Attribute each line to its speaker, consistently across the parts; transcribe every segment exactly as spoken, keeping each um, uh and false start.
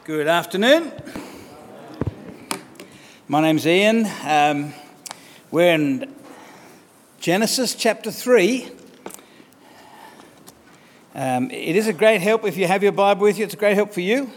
Speaker 1: Good afternoon. My name's Ian. Um, we're in Genesis chapter three. Um, it is a great help if you have your Bible with you. It's a great help for you.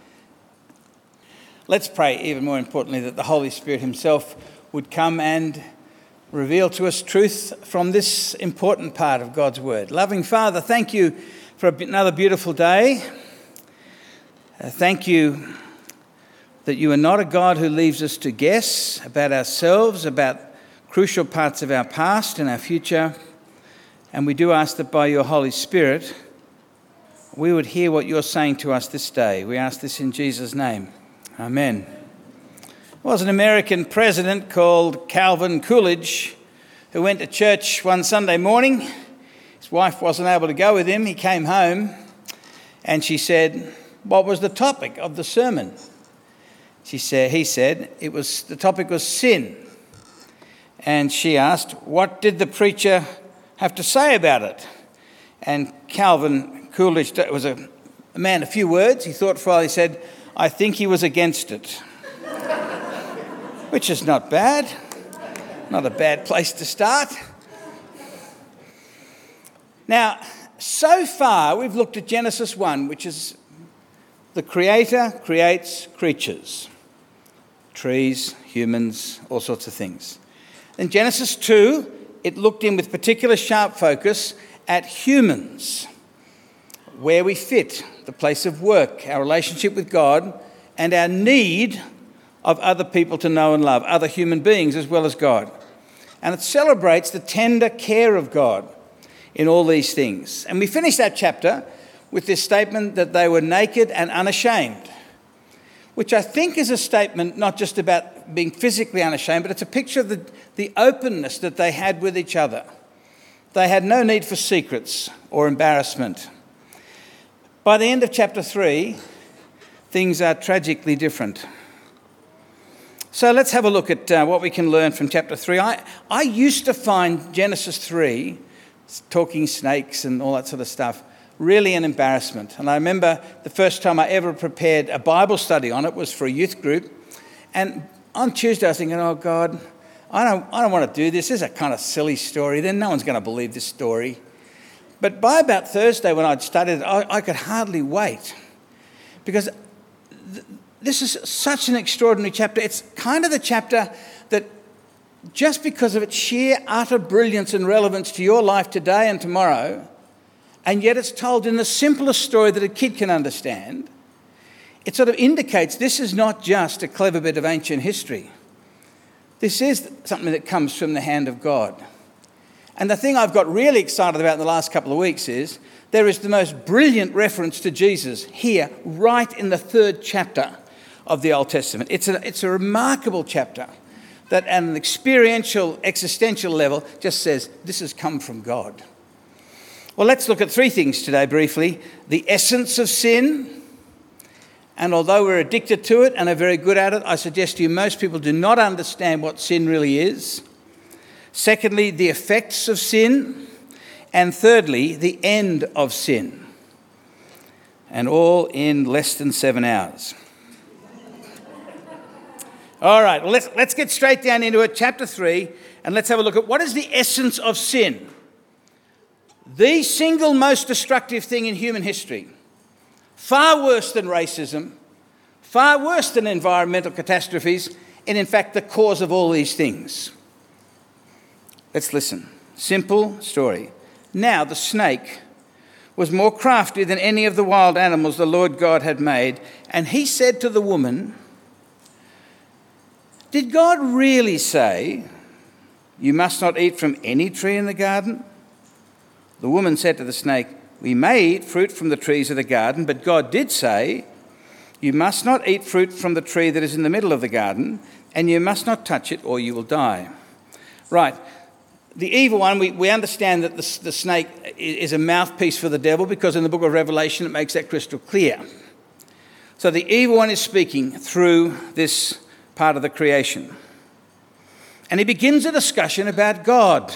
Speaker 1: Let's pray, even more importantly, that the Holy Spirit himself would come and reveal to us truth from this important part of God's Word. Loving Father, thank you for another beautiful day. Uh, thank you that you are not a God who leaves us to guess about ourselves, about crucial parts of our past and our future. And we do ask that by your Holy Spirit, we would hear what you're saying to us this day. We ask this in Jesus' name. Amen. There was an American president called Calvin Coolidge who went to church one Sunday morning. His wife wasn't able to go with him. He came home and she said, "What was the topic of the sermon?" She said, he said, it was the topic was sin. And she asked, "What did the preacher have to say about it?" And Calvin Coolidge was a, a man of few words. He thought for a while. He said, "I think he was against it," which is not bad. Not a bad place to start. Now, so far we've looked at Genesis one, which is the Creator creates creatures, trees, humans, all sorts of things. In Genesis two, it looked in with particular sharp focus at humans, where we fit, the place of work, our relationship with God, and our need of other people to know and love, other human beings as well as God. And it celebrates the tender care of God in all these things. And we finished that chapter with this statement that they were naked and unashamed, which I think is a statement not just about being physically unashamed, but it's a picture of the, the openness that they had with each other. They had no need for secrets or embarrassment. By the end of chapter three, things are tragically different. So let's have a look at uh, what we can learn from chapter three. I, I used to find Genesis three, talking snakes and all that sort of stuff, really an embarrassment. And I remember the first time I ever prepared a Bible study on it was for a youth group. And on Tuesday I was thinking, oh God, I don't, I don't want to do this. This is a kind of silly story. Then no one's going to believe this story. But by about Thursday when I'd studied it, I, I could hardly wait. Because th- this is such an extraordinary chapter. It's kind of the chapter that just because of its sheer utter brilliance and relevance to your life today and tomorrow, and yet it's told in the simplest story that a kid can understand, it sort of indicates this is not just a clever bit of ancient history. This is something that comes from the hand of God. And the thing I've got really excited about in the last couple of weeks is there is the most brilliant reference to Jesus here, right in the third chapter of the Old Testament. It's a, it's a remarkable chapter that at an experiential, existential level just says this has come from God. Well, let's look at three things today briefly. The essence of sin, and although we're addicted to it and are very good at it, I suggest to you most people do not understand what sin really is. Secondly, the effects of sin. And thirdly, the end of sin. And all in less than seven hours. All right, well, let's, let's get straight down into it, chapter three, and let's have a look at what is the essence of sin. The single most destructive thing in human history, far worse than racism, far worse than environmental catastrophes, and in fact the cause of all these things. Let's listen. Simple story. Now the snake was more crafty than any of the wild animals the Lord God had made, and he said to the woman, "Did God really say, 'You must not eat from any tree in the garden?' The woman said to the snake, 'We may eat fruit from the trees of the garden, but God did say, you must not eat fruit from the tree that is in the middle of the garden, and you must not touch it or you will die.'" Right. The evil one, we, we understand that the, the snake is a mouthpiece for the devil because in the book of Revelation it makes that crystal clear. So the evil one is speaking through this part of the creation. And he begins a discussion about God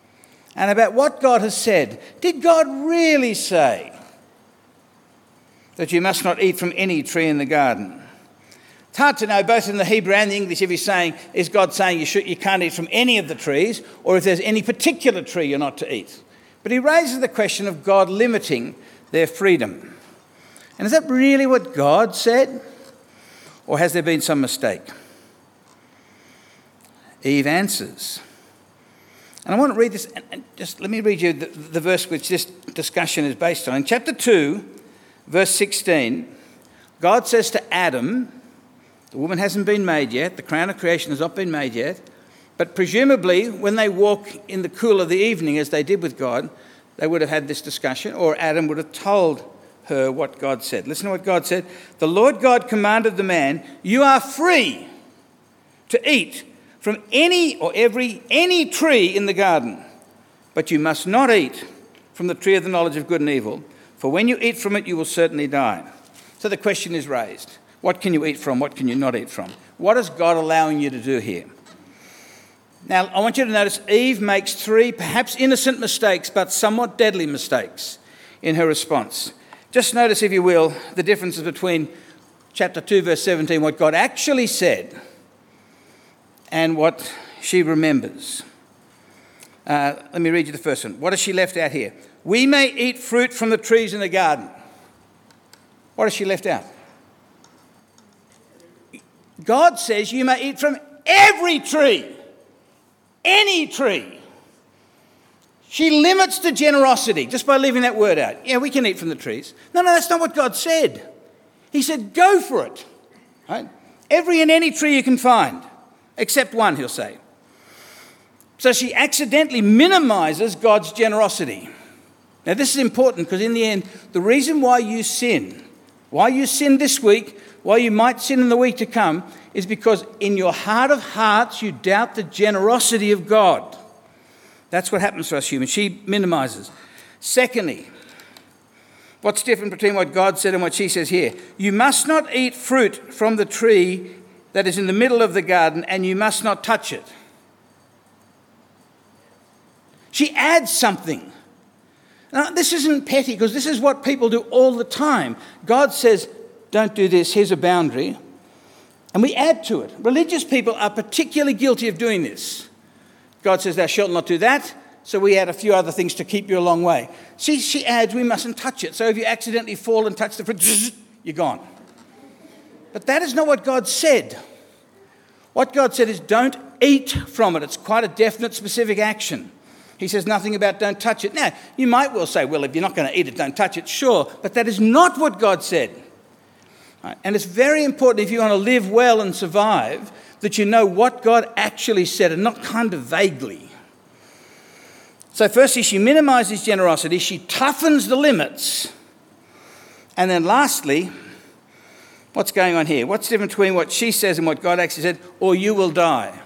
Speaker 1: and about what God has said. Did God really say? that you must not eat from any tree in the garden. It's hard to know, both in the Hebrew and the English, if he's saying, is God saying you, should, you can't eat from any of the trees, or if there's any particular tree you're not to eat. But he raises the question of God limiting their freedom. And is that really what God said? Or has there been some mistake? Eve answers. And I want to read this, and just let me read you the, the verse which this discussion is based on. In chapter two, verse sixteen, God says to Adam, the woman hasn't been made yet, the crown of creation has not been made yet, but presumably when they walk in the cool of the evening, as they did with God, they would have had this discussion, or Adam would have told her what God said. Listen to what God said. The Lord God commanded the man, you are free to eat from any or every, any tree in the garden, but you must not eat from the tree of the knowledge of good and evil, for when you eat from it, you will certainly die. So the question is raised. What can you eat from? What can you not eat from? What is God allowing you to do here? Now, I want you to notice Eve makes three perhaps innocent mistakes, but somewhat deadly mistakes in her response. Just notice, if you will, the differences between chapter two, verse seventeen, what God actually said, and what she remembers. Uh, let me read you the first one. What has she left out here? We may eat fruit from the trees in the garden. What has she left out? God says you may eat from every tree. Any tree. She limits the generosity just by leaving that word out. Yeah, we can eat from the trees. No, no, that's not what God said. He said, go for it. Right? Every and any tree you can find, except one, he'll say. So she accidentally minimises God's generosity. Now, this is important because in the end, the reason why you sin, why you sin this week, why you might sin in the week to come, is because in your heart of hearts, you doubt the generosity of God. That's what happens to us humans. She minimises. Secondly, what's different between what God said and what she says here? You must not eat fruit from the tree that is in the middle of the garden, and you must not touch it. She adds something. Now, this isn't petty, because this is what people do all the time. God says, don't do this, here's a boundary, and we add to it. Religious people are particularly guilty of doing this. God says, thou shalt not do that, so we add a few other things to keep you a long way. She, she adds, we mustn't touch it. So if you accidentally fall and touch the fruit, you're gone. But that is not what God said. What God said is don't eat from it. It's quite a definite, specific action. He says nothing about don't touch it. Now, you might well say, well, if you're not going to eat it, don't touch it. Sure, but that is not what God said. Right? And it's very important, if you want to live well and survive, that you know what God actually said and not kind of vaguely. So firstly, she minimises generosity. She toughens the limits. And then lastly, what's going on here? What's the difference between what she says and what God actually said? Or you will die.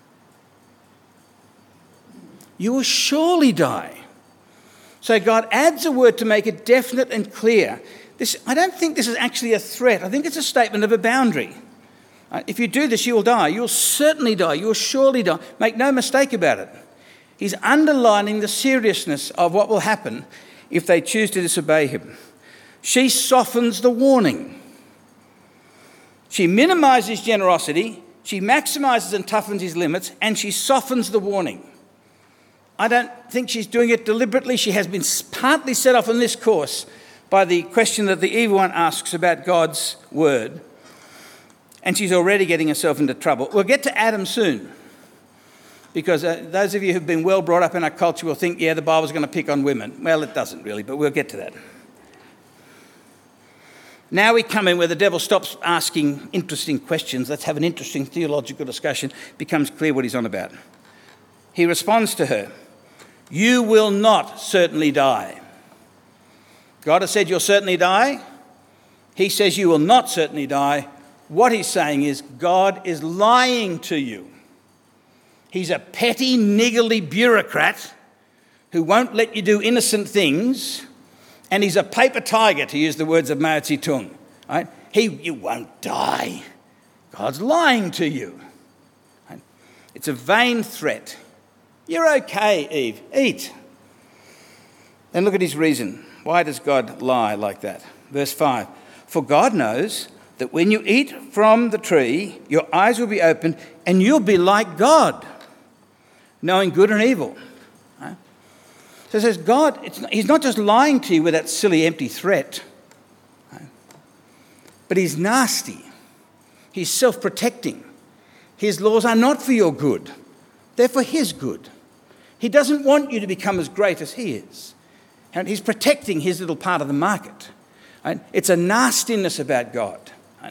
Speaker 1: You will surely die. So God adds a word to make it definite and clear. This, I don't think this is actually a threat. I think it's a statement of a boundary. Uh, if you do this, you will die. You will certainly die. You will surely die. Make no mistake about it. He's underlining the seriousness of what will happen if they choose to disobey him. She softens the warning. She minimises generosity. She maximises and toughens his limits. And she softens the warning. I don't think she's doing it deliberately. She has been partly set off on this course by the question that the evil one asks about God's word. And she's already getting herself into trouble. We'll get to Adam soon. Because uh, those of you who've been well brought up in our culture will think, yeah, the Bible's going to pick on women. Well, it doesn't really, but we'll get to that. Now we come in where the devil stops asking interesting questions. Let's have an interesting theological discussion. It becomes clear what he's on about. He responds to her, you will not certainly die. God has said you'll certainly die. He says you will not certainly die. What he's saying is God is lying to you. He's a petty, niggly bureaucrat who won't let you do innocent things, and he's a paper tiger, to use the words of Mao Zedong. Right? He, you won't die. God's lying to you. Right? It's a vain threat. You're okay, Eve. Eat. Then look at his reason. Why does God lie like that? Verse five, for God knows that when you eat from the tree, your eyes will be opened and you'll be like God, knowing good and evil. Right? So it says God, it's, he's not just lying to you with that silly empty threat, right? But he's nasty. He's self-protecting. His laws are not for your good. They're for his good. He doesn't want you to become as great as he is. And he's protecting his little part of the market. Right? It's a nastiness about God. Right?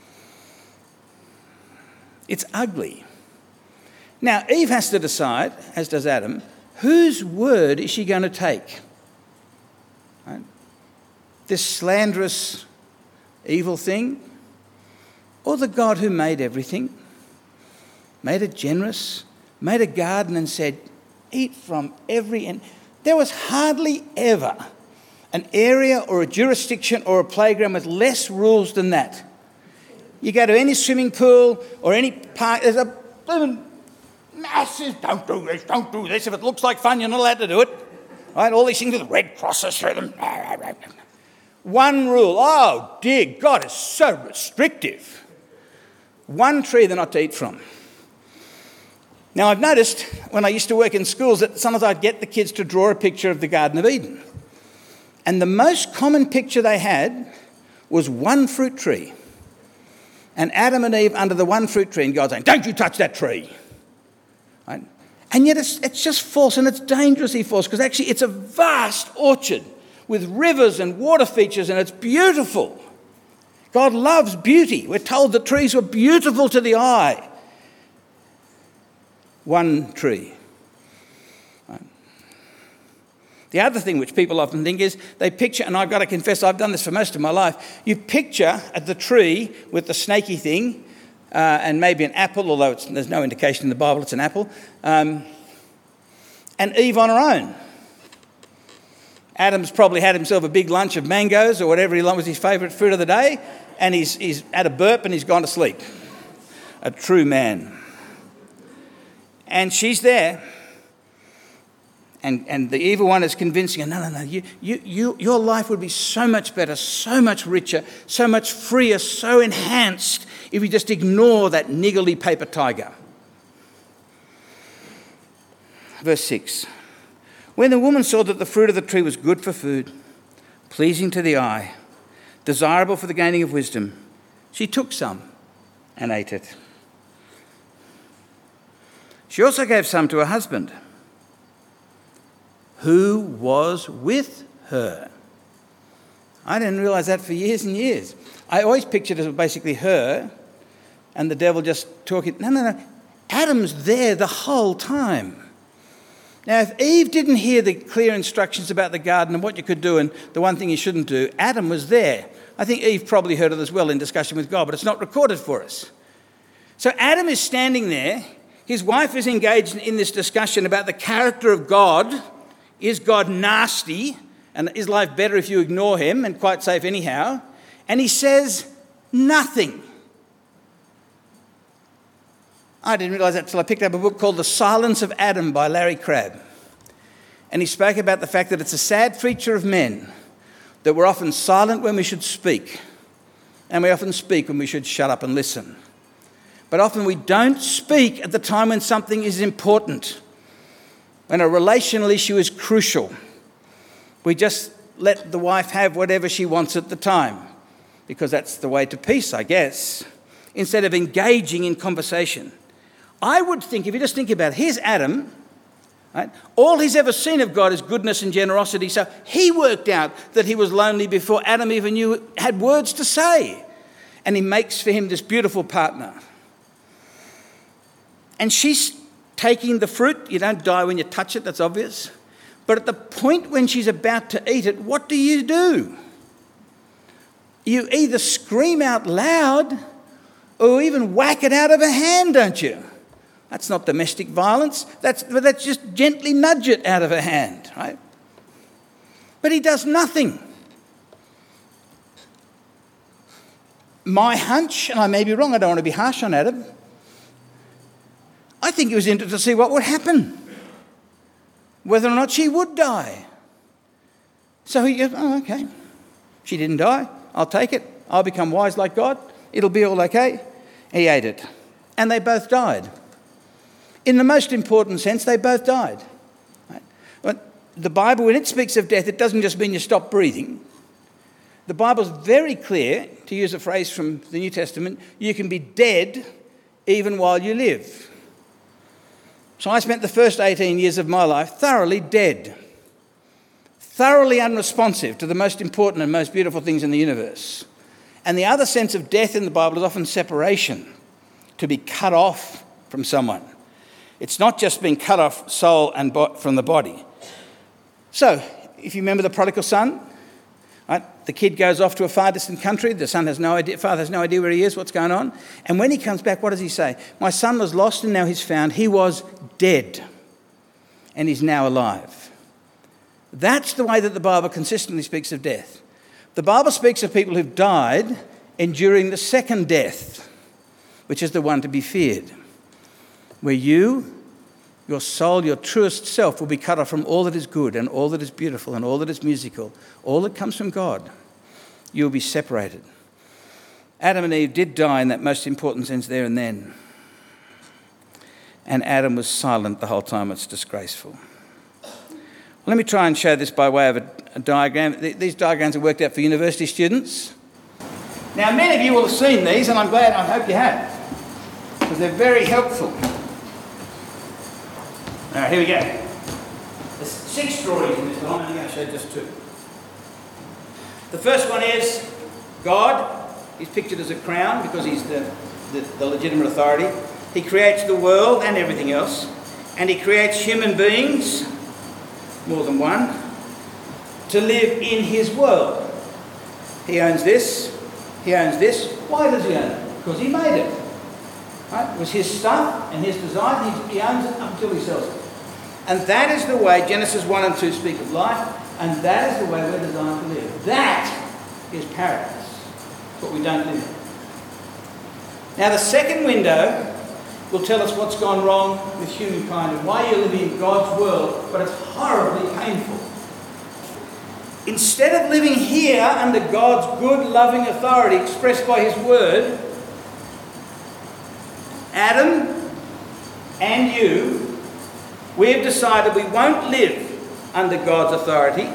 Speaker 1: It's ugly. Now, Eve has to decide, as does Adam, whose word is she going to take? Right? This slanderous, evil thing, or the God who made everything, made it generous, made a garden and said, eat from every end. There was hardly ever an area or a jurisdiction or a playground with less rules than that. You go to any swimming pool or any park, there's a massive, don't do this, don't do this. If it looks like fun, you're not allowed to do it. Right? All these things with red crosses through them. One rule. Oh, dear God, it's so restrictive. One tree they're not to eat from. Now, I've noticed when I used to work in schools that sometimes I'd get the kids to draw a picture of the Garden of Eden. And the most common picture they had was one fruit tree. And Adam and Eve under the one fruit tree, and God saying, don't you touch that tree. Right? And yet it's, it's just false, and it's dangerously false, because actually it's a vast orchard with rivers and water features, and it's beautiful. God loves beauty. We're told the trees were beautiful to the eye. One tree. Right. The other thing which people often think is they picture, and I've got to confess I've done this for most of my life, you picture at the tree with the snaky thing uh, and maybe an apple, although it's, there's no indication in the Bible it's an apple, um, and Eve on her own. Adam's probably had himself a big lunch of mangoes or whatever he was his favourite fruit of the day, and he's, he's had a burp and he's gone to sleep. A true man. And she's there, and, and the evil one is convincing her, no, no, no, you, you, you, your life would be so much better, so much richer, so much freer, so enhanced if you just ignore that niggly paper tiger. Verse six. When the woman saw that the fruit of the tree was good for food, pleasing to the eye, desirable for the gaining of wisdom, she took some and ate it. She also gave some to her husband, who was with her. I didn't realise that for years and years. I always pictured it as basically her and the devil just talking. No, no, no. Adam's there the whole time. Now, if Eve didn't hear the clear instructions about the garden and what you could do and the one thing you shouldn't do, Adam was there. I think Eve probably heard it as well in discussion with God, but it's not recorded for us. So Adam is standing there. His wife is engaged in this discussion about the character of God. Is God nasty? And is life better if you ignore him and quite safe anyhow? And he says nothing. I didn't realise that until I picked up a book called The Silence of Adam by Larry Crabb. And he spoke about the fact that it's a sad feature of men that we're often silent when we should speak, and we often speak when we should shut up and listen. But often we don't speak at the time when something is important, when a relational issue is crucial. We just let the wife have whatever she wants at the time, because that's the way to peace, I guess, instead of engaging in conversation. I would think, if you just think about it, here's Adam, right? All he's ever seen of God is goodness and generosity. So he worked out that he was lonely before Adam even knew had words to say. And he makes for him this beautiful partner. And she's taking the fruit. You don't die when you touch it, that's obvious. But at the point when she's about to eat it, what do you do? You either scream out loud or even whack it out of her hand, don't you? That's not domestic violence. That's, that's just gently nudge it out of her hand, right? But he does nothing. My hunch, and I may be wrong, I don't want to be harsh on Adam, I think he was interested to see what would happen, whether or not she would die. So he goes, oh, okay. She didn't die. I'll take it. I'll become wise like God. It'll be all okay. He ate it. And they both died. In the most important sense, they both died. Right? But the Bible, when it speaks of death, it doesn't just mean you stop breathing. The Bible's very clear, to use a phrase from the New Testament, you can be dead even while you live. So I spent the first eighteen years of my life thoroughly dead, thoroughly unresponsive to the most important and most beautiful things in the universe. And the other sense of death in the Bible is often separation, to be cut off from someone. It's not just being cut off soul and bo- from the body. So, if you remember the prodigal son, right? The kid goes off to a far distant country. The son has no idea, father has no idea where he is, what's going on. And when he comes back, what does he say? My son was lost and now he's found. He was dead and he's now alive. That's the way that the Bible consistently speaks of death. The Bible speaks of people who've died enduring the second death, which is the one to be feared, where you, your soul, your truest self will be cut off from all that is good and all that is beautiful and all that is musical, all that comes from God. You will be separated. Adam and Eve did die in that most important sense there and then. And Adam was silent the whole time. It's disgraceful. Let me try and show this by way of a, a diagram. These diagrams are worked out for university students. Now, many of you will have seen these, and I'm glad, I hope you have, because they're very helpful. All right, here we go. There's six drawings in this one. I'm only going to show just two. The first one is God. He's pictured as a crown because he's the, the, the legitimate authority. He creates the world and everything else. And he creates human beings, more than one, to live in his world. He owns this. He owns this. Why does he own it? Because he made it. Right? It was his stuff and his design. He, he owns it until he sells it. And that is the way Genesis one and two speak of life, and that is the way we're designed to live. That is paradise. It's what we don't live in. Now, the second window will tell us what's gone wrong with humankind and why you're living in God's world, but it's horribly painful. Instead of living here under God's good, loving authority expressed by his word, Adam and you, we have decided we won't live under God's authority.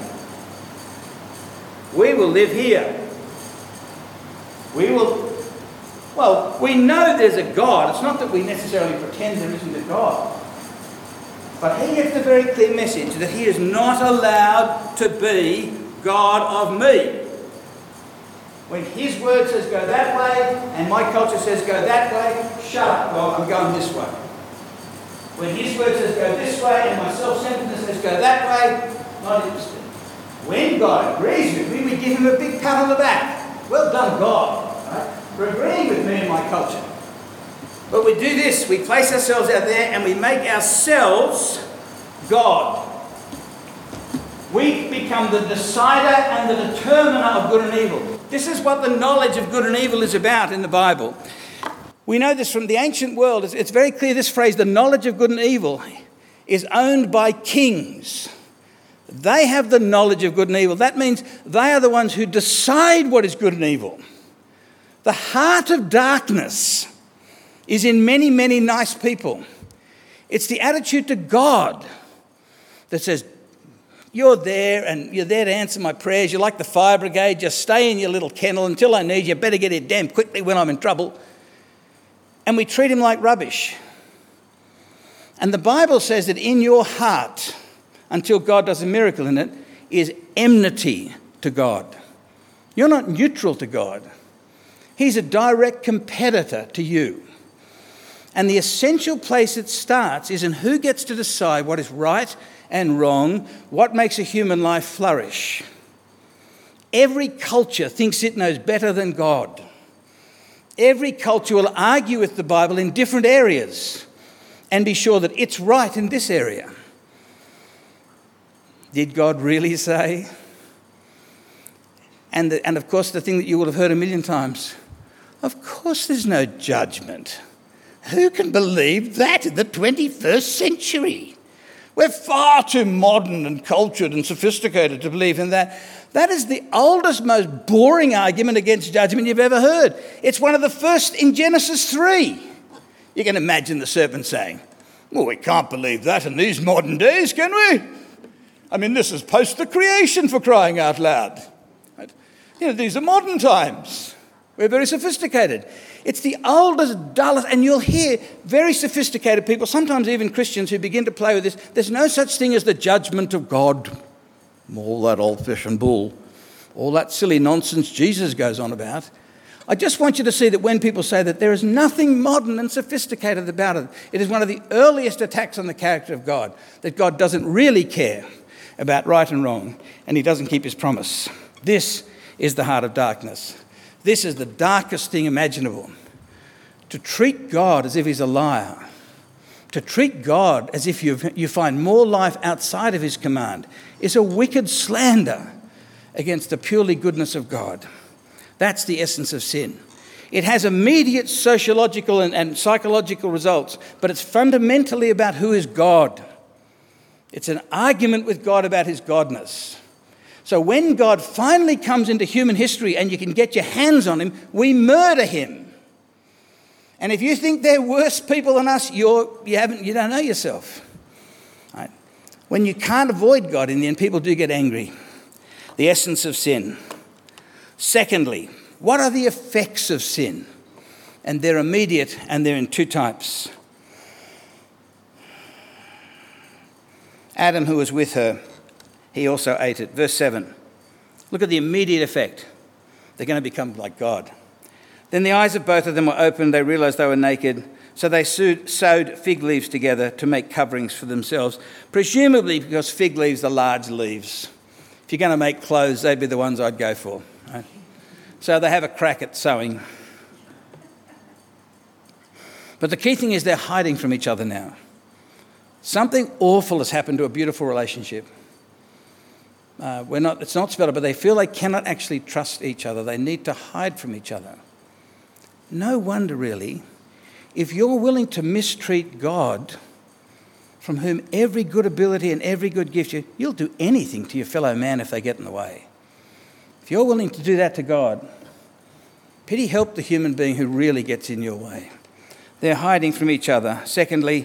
Speaker 1: We will live here. We will, well, we know there's a God. It's not that we necessarily pretend there isn't a God. But he gets the very clear message that he is not allowed to be God of me. When his word says go that way and my culture says go that way, shut up, God, I'm going this way. When his word says go this way and my self-centeredness says go that way, not interested. When God agrees with me, we give him a big pat on the back. Well done, God, right? For agreeing with me and my culture. But we do this, we place ourselves out there and we make ourselves God. We become the decider and the determiner of good and evil. This is what the knowledge of good and evil is about in the Bible. We know this from the ancient world. It's, it's very clear this phrase, the knowledge of good and evil, is owned by kings. They have the knowledge of good and evil. That means they are the ones who decide what is good and evil. The heart of darkness is in many, many nice people. It's the attitude to God that says, you're there and you're there to answer my prayers. You're like the fire brigade. Just stay in your little kennel until I need you. Better get here damn quickly when I'm in trouble. And we treat him like rubbish. And the Bible says that in your heart, until God does a miracle in it, is enmity to God. You're not neutral to God. He's a direct competitor to you. And the essential place it starts is in who gets to decide what is right and wrong, what makes a human life flourish. Every culture thinks it knows better than God. Every culture will argue with the Bible in different areas and be sure that it's right in this area. Did God really say? And, the, and of course, the thing that you will have heard a million times, of course there's no judgment. Who can believe that in the twenty-first century? We're far too modern and cultured and sophisticated to believe in that. That is the oldest, most boring argument against judgment you've ever heard. It's one of the first in Genesis three. You can imagine the serpent saying, well, we can't believe that in these modern days, can we? I mean, this is post the creation, for crying out loud. Right? You know, these are modern times. We're very sophisticated. It's the oldest, dullest, and you'll hear very sophisticated people, sometimes even Christians, who begin to play with this. There's no such thing as the judgment of God. All that old-fashioned bull, all that silly nonsense Jesus goes on about. I just want you to see that when people say that, there is nothing modern and sophisticated about it. It is one of the earliest attacks on the character of God, that God doesn't really care about right and wrong, and he doesn't keep his promise. This is the heart of darkness. This is the darkest thing imaginable. To treat God as if he's a liar, to treat God as if you you find more life outside of his command, is a wicked slander against the purely goodness of God. That's the essence of sin. It has immediate sociological and, and psychological results, but it's fundamentally about who is God. It's an argument with God about his godness. So when God finally comes into human history and you can get your hands on him, we murder him. And if you think they're worse people than us, you're, you haven't, you don't know yourself. Right? When you can't avoid God in the end, people do get angry. The essence of sin. Secondly, what are the effects of sin? And they're immediate, and they're in two types. Adam, who was with her, he also ate it. Verse seven. Look at the immediate effect. They're going to become like God. Then the eyes of both of them were opened. They realized they were naked. So they sewed fig leaves together to make coverings for themselves, presumably because fig leaves are large leaves. If you're going to make clothes, they'd be the ones I'd go for. Right? So they have a crack at sewing. But the key thing is they're hiding from each other now. Something awful has happened to a beautiful relationship. Uh, we're not, it's not spelled, but they feel they cannot actually trust each other. They need to hide from each other. No wonder, really, if you're willing to mistreat God, from whom every good ability and every good gift, you, you'll do anything to your fellow man if they get in the way. If you're willing to do that to God, pity help the human being who really gets in your way. They're hiding from each other. Secondly,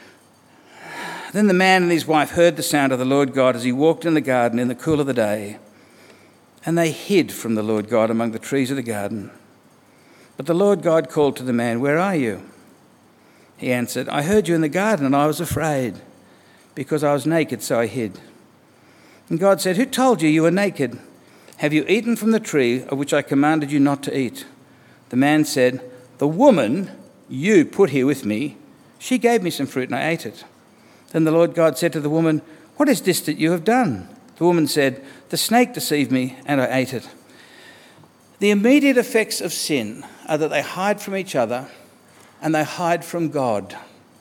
Speaker 1: then the man and his wife heard the sound of the Lord God as he walked in the garden in the cool of the day, and they hid from the Lord God among the trees of the garden. But the Lord God called to the man, "Where are you?" He answered, "I heard you in the garden, and I was afraid, because I was naked, so I hid." And God said, "Who told you you were naked? Have you eaten from the tree of which I commanded you not to eat?" The man said, "The woman you put here with me, she gave me some fruit, and I ate it." Then the Lord God said to the woman, "What is this that you have done?" The woman said, "The snake deceived me, and I ate it." The immediate effects of sin are that they hide from each other and they hide from God.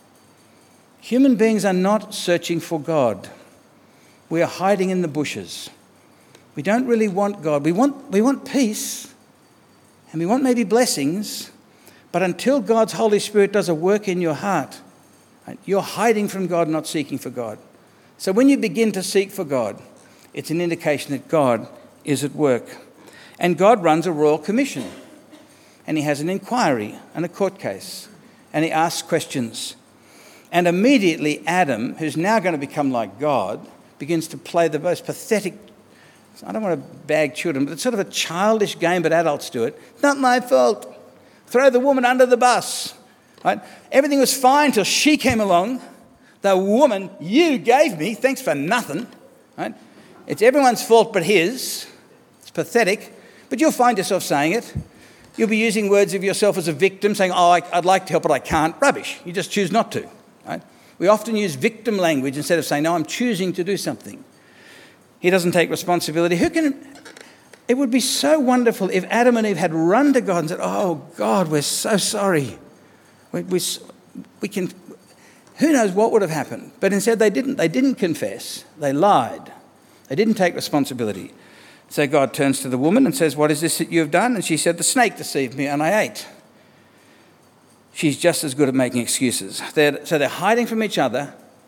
Speaker 1: Human beings are not searching for God. We are hiding in the bushes. We don't really want God. We want, we want peace, and we want maybe blessings, but until God's Holy Spirit does a work in your heart, you're hiding from God, not seeking for God. So when you begin to seek for God, it's an indication that God is at work. And God runs a royal commission. And he has an inquiry and a court case. And he asks questions. And immediately Adam, who's now going to become like God, begins to play the most pathetic, I don't want to bag children, but it's sort of a childish game, but adults do it. Not my fault. Throw the woman under the bus. Right? Everything was fine till she came along. The woman you gave me, thanks for nothing. Right? It's everyone's fault but his. It's pathetic. But you'll find yourself saying it. You'll be using words of yourself as a victim, saying, oh, I, I'd like to help, but I can't. Rubbish. You just choose not to. Right? We often use victim language instead of saying, no, I'm choosing to do something. He doesn't take responsibility. Who can... It would be so wonderful if Adam and Eve had run to God and said, oh, God, we're so sorry. We, we, we can, who knows what would have happened? But instead they didn't. They didn't confess. They lied. They didn't take responsibility. So God turns to the woman and says, what is this that you have done? And she said, the snake deceived me and I ate. She's just as good at making excuses. They're, so they're hiding from each other.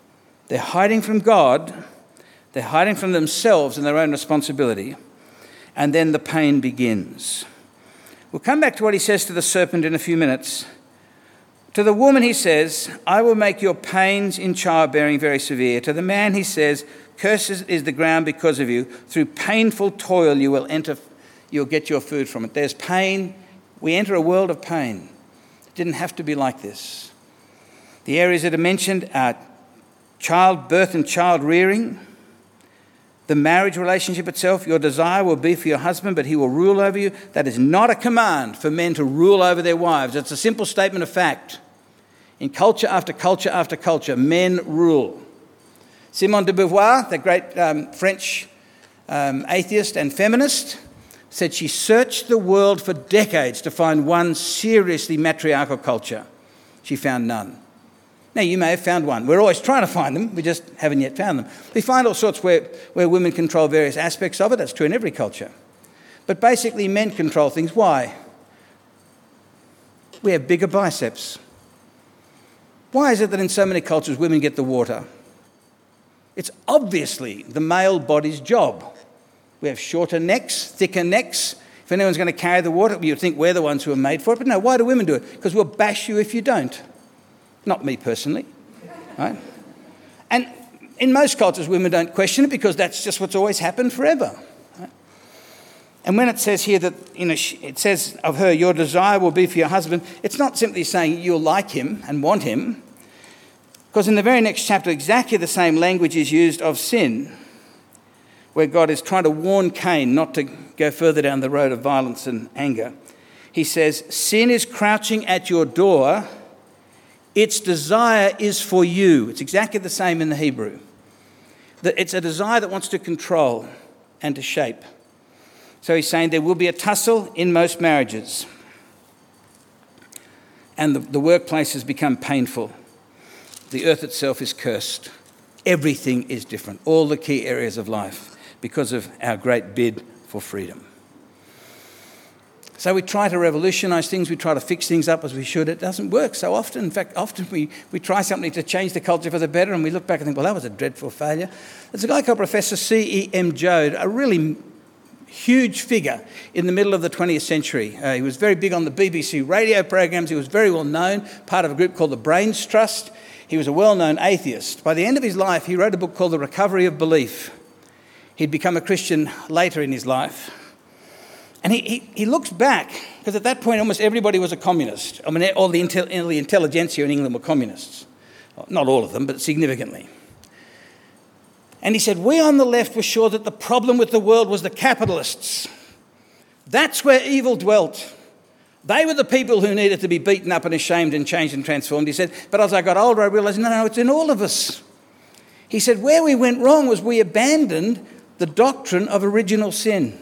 Speaker 1: They're hiding from God. They're hiding from themselves and their own responsibility. And then the pain begins. We'll come back to what he says to the serpent in a few minutes. To the woman he says, I will make your pains in childbearing very severe. To the man he says, cursed is the ground because of you. Through painful toil you will enter, you'll get your food from it. There's pain. We enter a world of pain. It didn't have to be like this. The areas that are mentioned are childbirth and child rearing. The marriage relationship itself, your desire will be for your husband, but he will rule over you. That is not a command for men to rule over their wives. It's a simple statement of fact. In culture after culture after culture, men rule. Simone de Beauvoir, the great um, French um, atheist and feminist, said she searched the world for decades to find one seriously matriarchal culture. She found none. Now, you may have found one. We're always trying to find them. We just haven't yet found them. We find all sorts where, where women control various aspects of it. That's true in every culture. But basically, men control things. Why? We have bigger biceps. Why is it that in so many cultures women get the water? It's obviously the male body's job. We have shorter necks, thicker necks. If anyone's going to carry the water, you'd think we're the ones who are made for it. But no, why do women do it? Because we'll bash you if you don't. Not me personally, right? And in most cultures, women don't question it because that's just what's always happened forever. Right? And when it says here that, you know, it says of her, your desire will be for your husband, it's not simply saying you'll like him and want him, because in the very next chapter, exactly the same language is used of sin, where God is trying to warn Cain not to go further down the road of violence and anger. He says, sin is crouching at your door. Its desire is for you. It's exactly the same in the Hebrew. It's a desire that wants to control and to shape. So he's saying there will be a tussle in most marriages. And the, the workplace has become painful. The earth itself is cursed. Everything is different. All the key areas of life because of our great bid for freedom. So we try to revolutionise things, we try to fix things up as we should. It doesn't work so often. In fact, often we, we try something to change the culture for the better and we look back and think, well, that was a dreadful failure. There's a guy called Professor C E M Joad, a really huge figure in the middle of the twentieth century. Uh, he was very big on the B B C radio programs. He was very well known, part of a group called the Brains Trust. He was a well-known atheist. By the end of his life, he wrote a book called The Recovery of Belief. He'd become a Christian later in his life. And he, he, he looks back, because at that point almost everybody was a communist. I mean, all the, intel, the intelligentsia in England were communists. Not all of them, but significantly. And he said, we on the left were sure that the problem with the world was the capitalists. That's where evil dwelt. They were the people who needed to be beaten up and ashamed and changed and transformed. He said, but as I got older, I realised, no, no, it's in all of us. He said, where we went wrong was we abandoned the doctrine of original sin.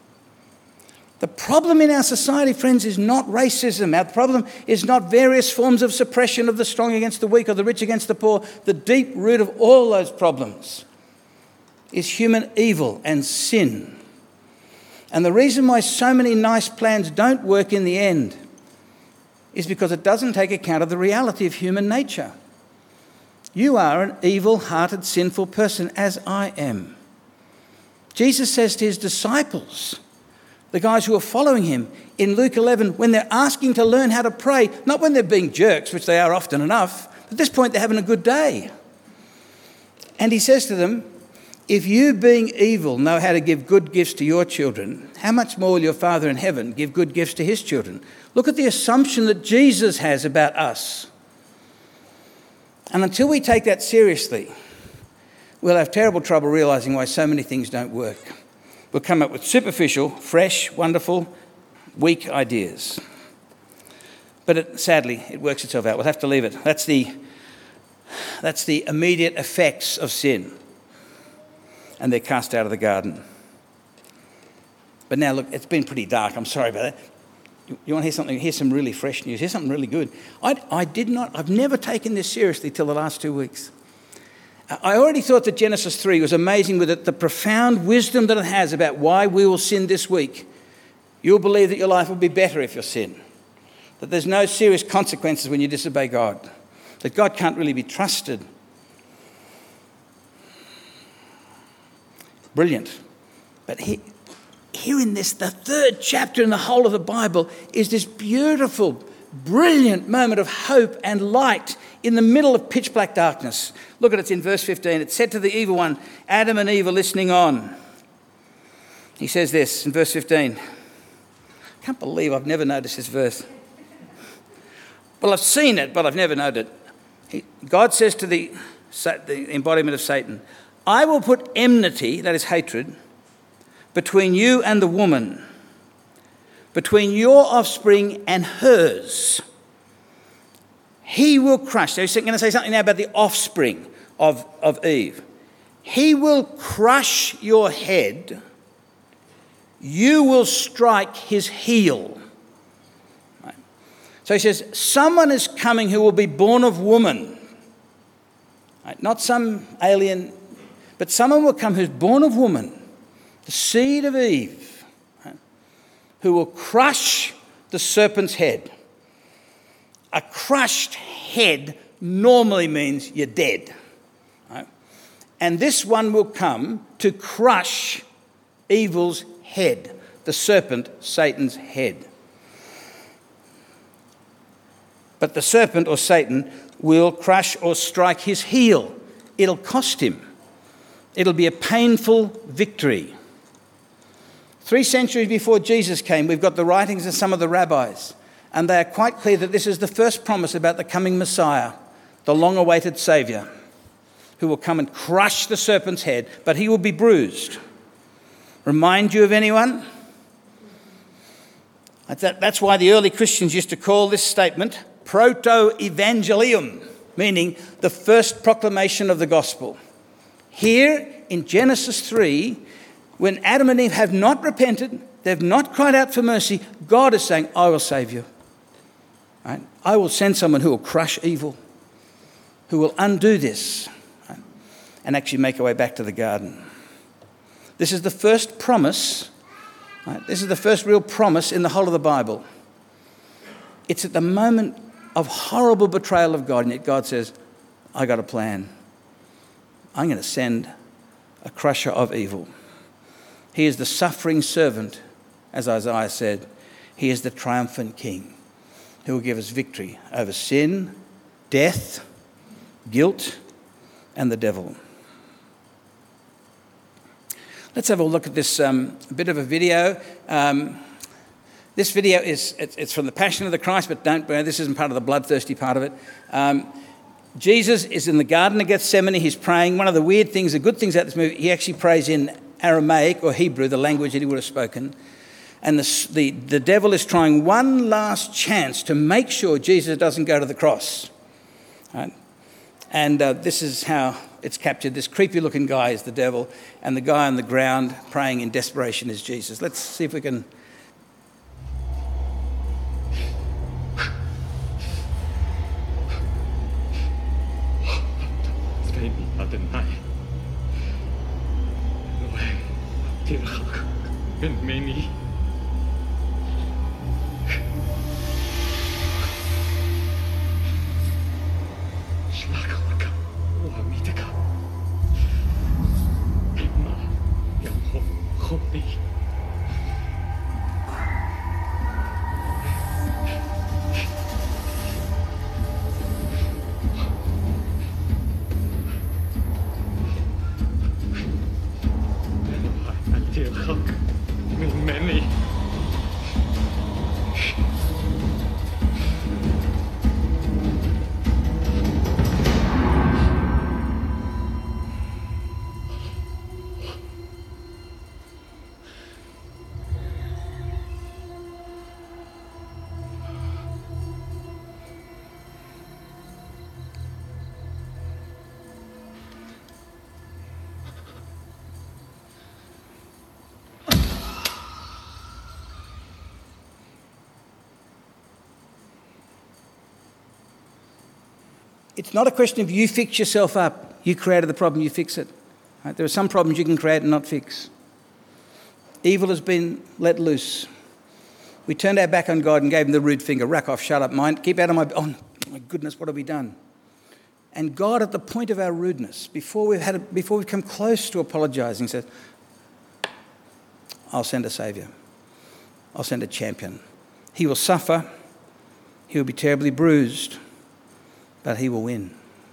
Speaker 1: The problem in our society, friends, is not racism. Our problem is not various forms of suppression of the strong against the weak or the rich against the poor. The deep root of all those problems is human evil and sin. And the reason why so many nice plans don't work in the end is because it doesn't take account of the reality of human nature. You are an evil-hearted, sinful person, as I am. Jesus says to his disciples, the guys who are following him, in Luke eleven, when they're asking to learn how to pray, not when they're being jerks, which they are often enough, but at this point they're having a good day. And he says to them, if you, being evil, know how to give good gifts to your children, how much more will your Father in heaven give good gifts to his children? Look at the assumption that Jesus has about us. And until we take that seriously, we'll have terrible trouble realising why so many things don't work. We'll come up with superficial, fresh, wonderful, weak ideas. But it, sadly, it works itself out. We'll have to leave it. That's the, that's the immediate effects of sin. And they're cast out of the garden. But now, look, it's been pretty dark. I'm sorry about that. You, you want to hear something? Here's some really fresh news. Here's something really good. I, I did not, I've never taken this seriously till the last two weeks. I already thought that Genesis three was amazing with it, the profound wisdom that it has about why we will sin this week. You'll believe that your life will be better if you sin, that there's no serious consequences when you disobey God, that God can't really be trusted. Brilliant. But he, here in this, the third chapter in the whole of the Bible, is this beautiful, brilliant moment of hope and light in the middle of pitch black darkness. Look at it, it's in verse fifteen. It said to the evil one, Adam and Eve are listening on. He says this in verse fifteen. I can't believe I've never noticed this verse. Well, I've seen it, but I've never noted it. He, God says to the, the embodiment of Satan, I will put enmity, that is hatred, between you and the woman, between your offspring and hers. He will crush. So he's going to say something now about the offspring of, of Eve. He will crush your head. You will strike his heel. Right. So he says, someone is coming who will be born of woman. Right. Not some alien, but someone will come who's born of woman, the seed of Eve, right, who will crush the serpent's head. A crushed head normally means you're dead. Right? And this one will come to crush evil's head, the serpent, Satan's head. But the serpent or Satan will crush or strike his heel. It'll cost him. It'll be a painful victory. Three centuries before Jesus came, we've got the writings of some of the rabbis, and they are quite clear that this is the first promise about the coming Messiah, the long-awaited Saviour, who will come and crush the serpent's head, but he will be bruised. Remind you of anyone? That's why the early Christians used to call this statement proto-evangelium, meaning the first proclamation of the gospel. Here in Genesis three, when Adam and Eve have not repented, they've not cried out for mercy, God is saying, I will save you. Right? I will send someone who will crush evil, who will undo this, right, and actually make our way back to the garden. This is the first promise, right? This is the first real promise in the whole of the Bible. It's at the moment of horrible betrayal of God, and yet God says, I got a plan. I'm going to send a crusher of evil. He is the suffering servant, as Isaiah said. He is the triumphant king who will give us victory over sin, death, guilt, and the devil. Let's have a look at this um, bit of a video. Um, this video is it's, it's from the Passion of the Christ, but don't this isn't part of the bloodthirsty part of it. Um, Jesus is in the Garden of Gethsemane. He's praying. One of the weird things, the good things about this movie, he actually prays in Aramaic or Hebrew, the language that he would have spoken. And the, the, the devil is trying one last chance to make sure Jesus doesn't go to the cross. Right? And uh, this is how it's captured. This creepy-looking guy is the devil, and the guy on the ground praying in desperation is Jesus. Let's see if we can... It's not a question of you fix yourself up. You created the problem, you fix it. Right? There are some problems you can create and not fix. Evil has been let loose. We turned our back on God and gave him the rude finger. Rack off, shut up, mind. Keep out of my... Oh, my goodness, what have we done? And God, at the point of our rudeness, before we've, had a, before we've come close to apologising, said, I'll send a saviour. I'll send a champion. He will suffer. He will be terribly bruised, but he will win.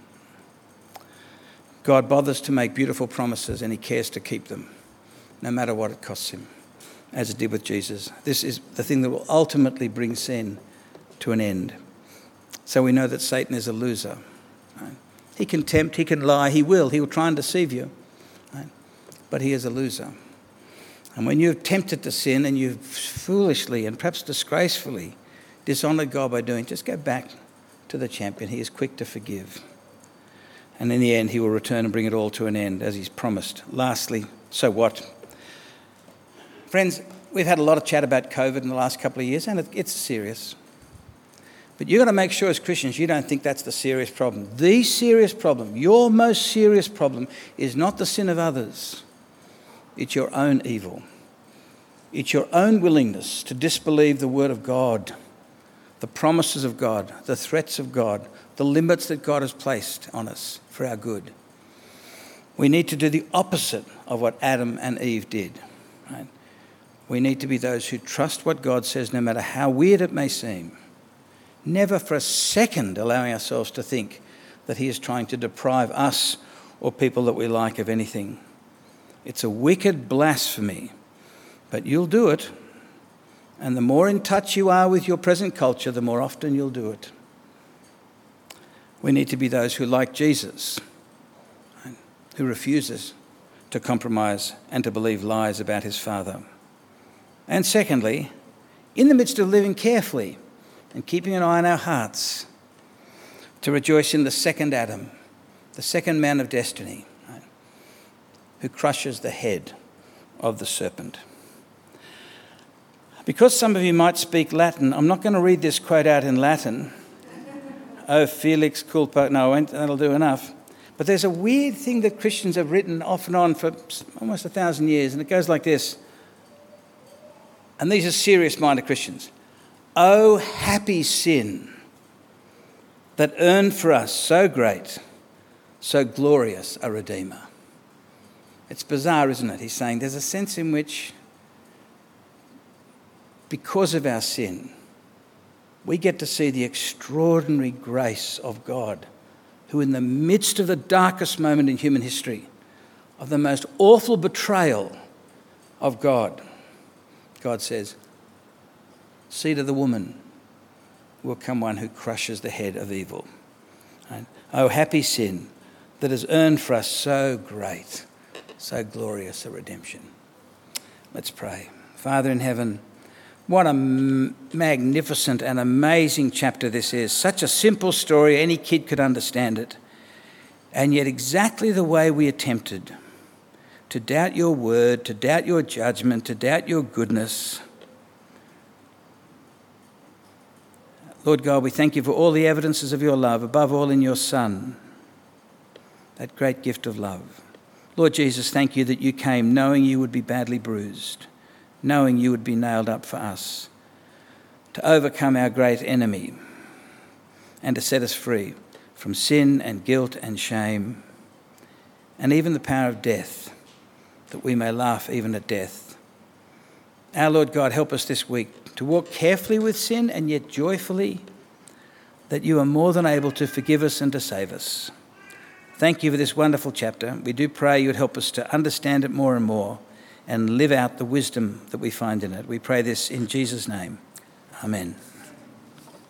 Speaker 1: God bothers to make beautiful promises and he cares to keep them, no matter what it costs him, as it did with Jesus. This is the thing that will ultimately bring sin to an end. So we know that Satan is a loser. Right? He can tempt, he can lie, he will. He will try and deceive you. Right? But he is a loser. And when you're tempted to sin and you've foolishly and perhaps disgracefully dishonoured God by doing, just go back to the champion. He is quick to forgive. And in the end, he will return and bring it all to an end, as he's promised. Lastly, so what? Friends, we've had a lot of chat about COVID in the last couple of years, and it, it's serious. But you've got to make sure as Christians you don't think that's the serious problem. The serious problem, your most serious problem, is not the sin of others. It's your own evil. It's your own willingness to disbelieve the word of God, the promises of God, the threats of God, the limits that God has placed on us for our good. We need to do the opposite of what Adam and Eve did. Right? We need to be those who trust what God says, no matter how weird it may seem. Never for a second allowing ourselves to think that he is trying to deprive us or people that we like of anything. It's a wicked blasphemy, but you'll do it. And the more in touch you are with your present culture, the more often you'll do it. We need to be those who, like Jesus, who refuses to compromise and to believe lies about his Father. And secondly, in the midst of living carefully and keeping an eye on our hearts, to rejoice in the second Adam, the second man of destiny, right, who crushes the head of the serpent. Because some of you might speak Latin, I'm not going to read this quote out in Latin. Oh, Felix culpa. No, I won't, that'll do enough. But there's a weird thing that Christians have written off and on for almost a thousand years, and it goes like this. And these are serious-minded Christians. Oh, happy sin that earned for us so great, so glorious a Redeemer. It's bizarre, isn't it? He's saying there's a sense in which, because of our sin, we get to see the extraordinary grace of God, who in the midst of the darkest moment in human history, of the most awful betrayal of God, God says, "See to the woman will come one who crushes the head of evil." Right? Oh, happy sin that has earned for us so great, so glorious a redemption. Let's pray. Father in heaven, what a m- magnificent and amazing chapter this is. Such a simple story, any kid could understand it. And yet exactly the way we are tempted to doubt your word, to doubt your judgment, to doubt your goodness. Lord God, we thank you for all the evidences of your love, above all in your Son, that great gift of love. Lord Jesus, thank you that you came knowing you would be badly bruised, knowing you would be nailed up for us, to overcome our great enemy and to set us free from sin and guilt and shame and even the power of death, that we may laugh even at death. Our Lord God, help us this week to walk carefully with sin and yet joyfully, that you are more than able to forgive us and to save us. Thank you for this wonderful chapter. We do pray you would help us to understand it more and more and live out the wisdom that we find in it. We pray this in Jesus' name. Amen.